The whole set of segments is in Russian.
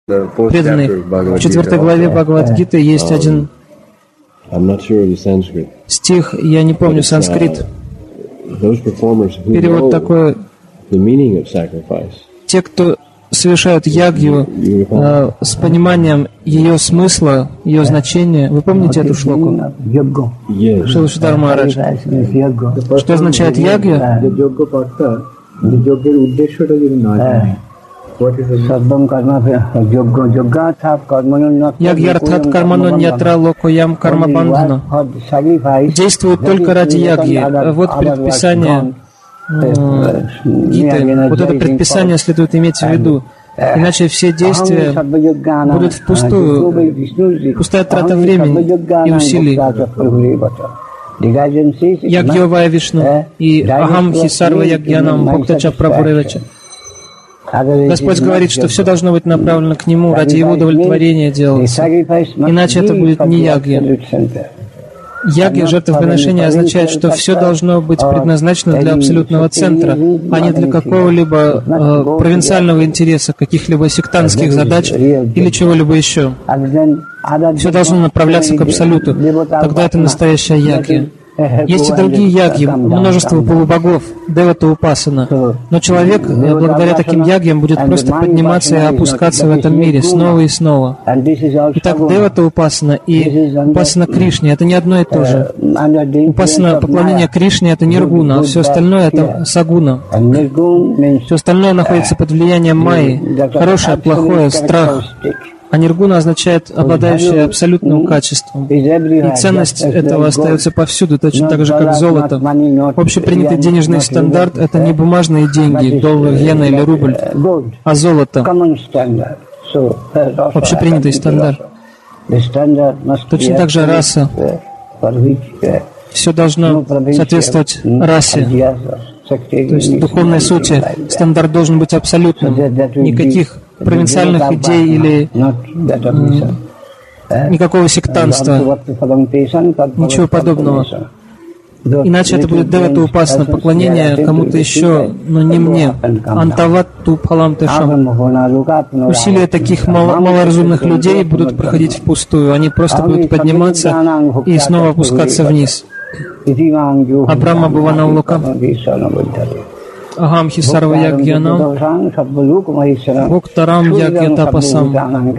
преданный. В 4 главе Бхагавад-гиты есть один стих, я не помню санскрит. Перевод такой: те, кто совершают ягью с пониманием ее смысла, ее значения. Вы помните эту шлоку? Шрила Шридхар Махарадж. Что означает ягья? Ягьяртхат кармано ньятра локоям карма бандхана. Действует только ради ягьи. Вот предписание Гиты. Вот это предписание следует иметь в виду. Иначе все действия будут впустую. Пустая трата времени и усилий. Ягьявая Вишну и Ахам Хисарва Ягьянам Бхактача Прабхуревача. Господь говорит, что все должно быть направлено к Нему, ради Его удовлетворения делается. Иначе это будет не ягья. Ягья, жертвоприношение, означает, что все должно быть предназначено для абсолютного центра, а не для какого-либо провинциального интереса, каких-либо сектантских задач или чего-либо еще. Все должно направляться к абсолюту. Тогда это настоящая ягья. Есть и другие ягьи, множество полубогов, девата упасана. Но человек, благодаря таким ягьям, будет просто подниматься и опускаться в этом мире снова и снова. Итак, девата упасана и упасана Кришне — это не одно и то же. Упасана, поклонение Кришне — это ниргуна, а все остальное — это сагуна. Все остальное находится под влиянием майи. Хорошее, плохое, страх. А ниргуна означает обладающее абсолютным качеством. И ценность этого остается повсюду, точно так же, как золото. Общепринятый денежный стандарт — это не бумажные деньги, доллар, иена или рубль, а золото. Общепринятый стандарт. Точно так же раса. Все должно соответствовать расе. То есть духовной сути стандарт должен быть абсолютным. Никаких провинциальных идей или никакого сектантства, ничего подобного. Иначе это будет девата упасана, поклонение кому-то еще, но не мне. Антават тупхалам тэшам. Усилия таких малоразумных людей будут проходить впустую. Они просто будут подниматься и снова опускаться вниз. Абрама Бхавана Лока. Ахам Хисарва Ягьянам Бхуктарам Ягьятапасам.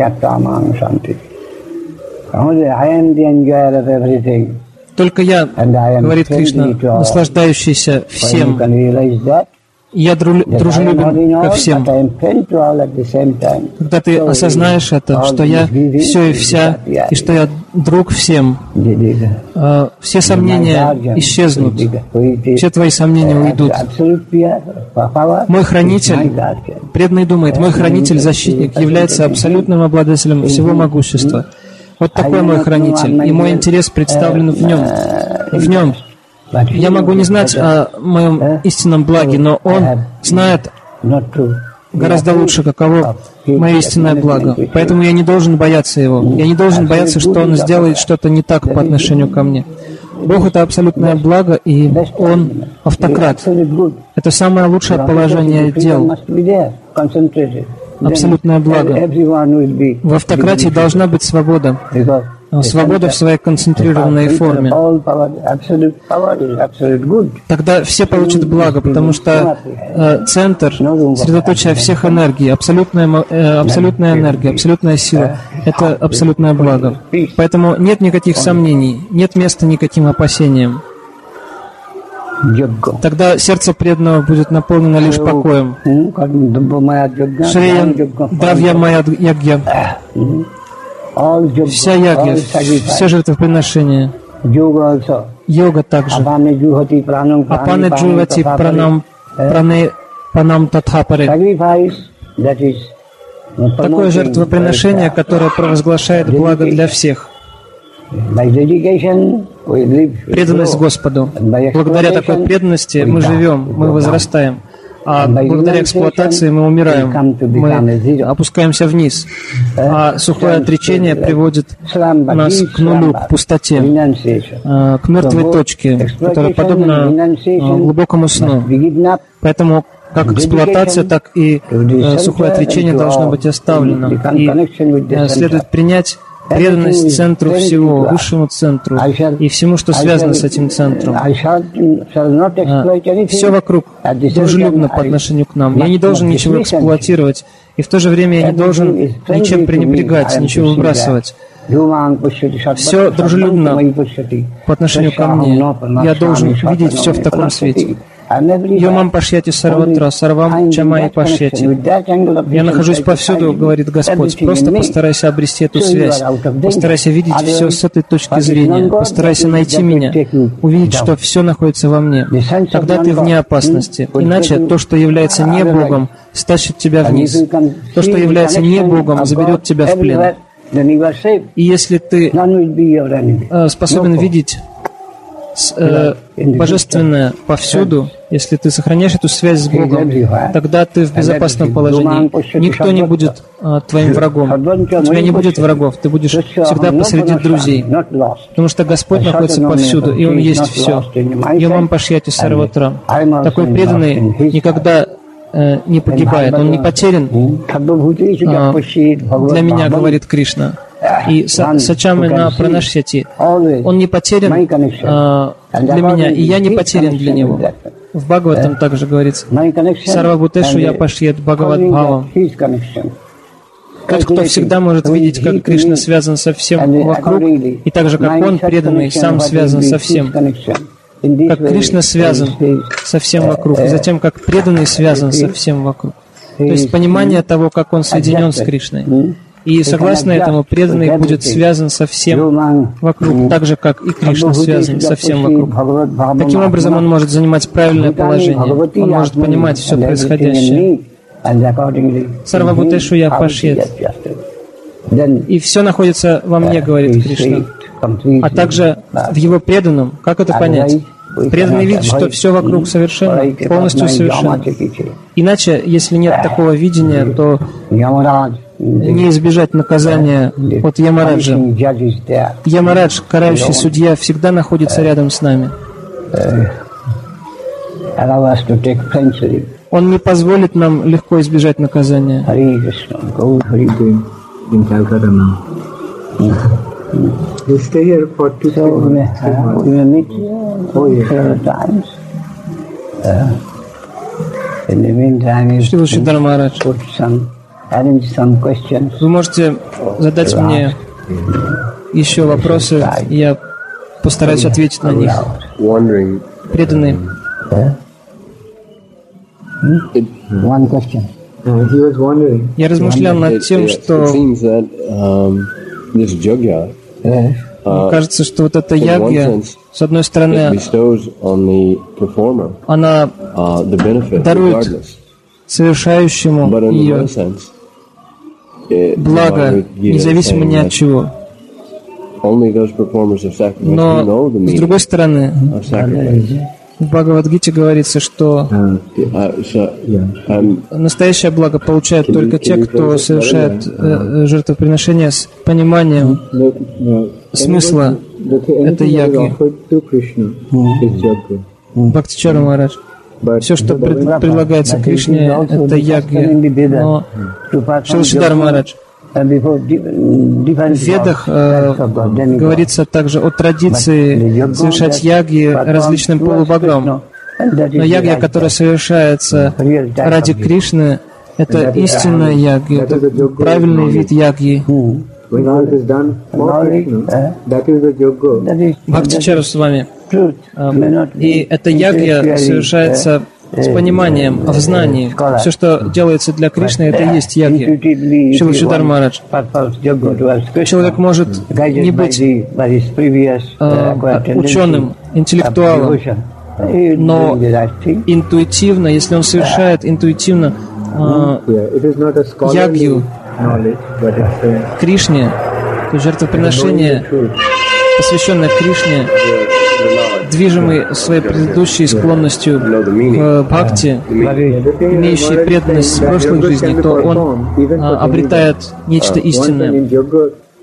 Только я, говорит Кришна, наслаждающийся всем. Я дружелюбен ко всем. Когда ты осознаешь это, что я все и вся, и что я друг всем, все сомнения исчезнут, все твои сомнения уйдут. Мой хранитель, преданный думает, мой хранитель-защитник является абсолютным обладателем всего могущества. Вот такой мой хранитель, и мой интерес представлен в нем. В нем. Я могу не знать о моем истинном благе, но он знает гораздо лучше, каково мое истинное благо. Поэтому я не должен бояться его. Я не должен бояться, что он сделает что-то не так по отношению ко мне. Бог — это абсолютное благо, и Он автократ. Это самое лучшее положение дел. Абсолютное благо. В автократии должна быть свобода. Свобода в своей концентрированной форме. Тогда все получат благо, потому что центр, средоточие всех энергий, абсолютная энергия, абсолютная сила — это абсолютное благо. Поэтому нет никаких сомнений, нет места никаким опасениям. Тогда сердце преданного будет наполнено лишь покоем. Шрея Давья Майя Ягья. Вся ягья, все жертвоприношения. Йога также. Апане джувати пранам панам татхапаре. Такое жертвоприношение, которое провозглашает благо для всех. Преданность Господу. Благодаря такой преданности мы живем, мы возрастаем. А благодаря эксплуатации мы умираем, мы опускаемся вниз. А сухое отречение приводит нас к нулю, к пустоте, к мертвой точке, которая подобна глубокому сну. Поэтому как эксплуатация, так и сухое отречение должно быть оставлено. И следует принять преданность центру всего, высшему центру и всему, что связано с этим центром. Все вокруг дружелюбно по отношению к нам. Я не должен ничего эксплуатировать, и в то же время я не должен ничем пренебрегать, ничего выбрасывать. Все дружелюбно по отношению ко мне. Я должен видеть все в таком свете. Йомам пашьяти сарватра, сарвам чамай пашьяти. Я нахожусь повсюду, говорит Господь. Просто постарайся обрести эту связь. Постарайся видеть все с этой точки зрения. Постарайся найти меня, увидеть, что все находится во мне. Тогда ты вне опасности. Иначе то, что является не Богом, стащит тебя вниз. То, что является не Богом, заберет тебя в плен. И если ты способен видеть божественное повсюду, если ты сохраняешь эту связь с Богом, тогда ты в безопасном положении. Никто не будет твоим врагом. У тебя не будет врагов, ты будешь всегда посреди друзей. Потому что Господь находится повсюду, и Он есть все. Йомам пашьяти сарватра. Такой преданный никогда не погибает, он не потерян. Для меня, говорит Кришна. И Сачамена Пранашьяти, он не потерян для меня, и я не потерян для него. В Бхагаватам также говорится: Сарвабхутешу я пашьет Бхагават Бхавам. Тот, кто всегда может видеть, как Кришна связан со всем вокруг, и так же, как он, преданный, сам связан со всем. Как Кришна связан со всем вокруг, и затем, как преданный связан со всем вокруг. То есть понимание того, как он соединен с Кришной. И согласно этому, преданный будет связан со всем вокруг, так же, как и Кришна связан со всем вокруг. Таким образом, он может занимать правильное положение, он может понимать все происходящее. Сарвабхутешу я пашьет. И все находится во мне, говорит Кришна. А также в его преданном. Как это понять? Преданный видит, что все вокруг совершенно, полностью совершенно. Иначе, если нет такого видения, то не избежать наказания от Ямараджа. Ямарадж, карающий судья, всегда находится рядом с нами. Он не позволит нам легко избежать наказания. Шрила Шридхар Махарадж, вы можете задать мне еще вопросы, и я постараюсь ответить на них. Преданный. Я размышлял над тем, что мне кажется, что вот эта ягья, с одной стороны, она дарует совершающему ее благо, независимо ни от чего. Но, с другой стороны, в Бхагавад-гите говорится, что настоящее благо получают только те, кто совершает жертвоприношение с пониманием смысла этой яги. Бхактичара Махарадж. Все, что предлагается Кришне, это яги. Но Шрила Шридхар Махарадж, в Ведах говорится также о традиции совершать яги различным полубогам. Но ягья, которая совершается ради Кришны, это истинная ягья, это правильный вид ягьи. Бхактичара с вами. И эта ягья совершается с пониманием, в знании. Все, что делается для Кришны, это и есть ягья. Шрила Шридхар Махарадж. Человек может не быть ученым, интеллектуалом, но интуитивно, если он совершает интуитивно ягью Кришне, то жертвоприношение, посвященное Кришне, движимый своей предыдущей склонностью к бхакти, имеющий преданность в прошлой жизни, то он обретает нечто истинное.